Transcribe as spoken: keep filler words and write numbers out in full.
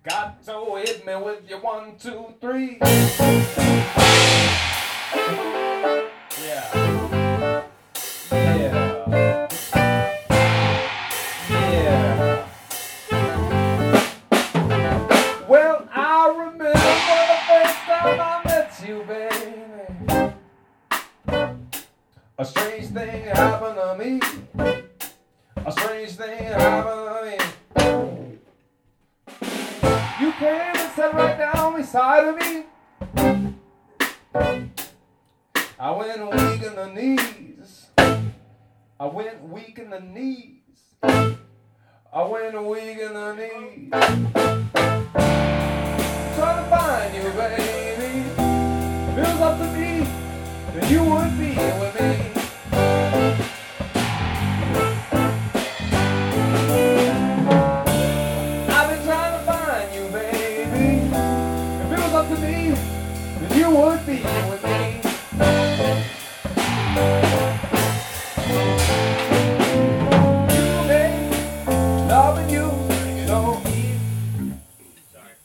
Got to hit me with your one, two, three. Yeah. Yeah. Yeah. Well, I remember the first time I met you, baby. A strange thing happened to me. A strange thing happened to me. You came and sat right down beside of me. I went weak in the knees. I went weak in the knees. I went weak in the knees. Trying to find you, baby. If it was up to me, then you would be with me. I've been trying to find you, baby. If it was up to me, then you would be with me.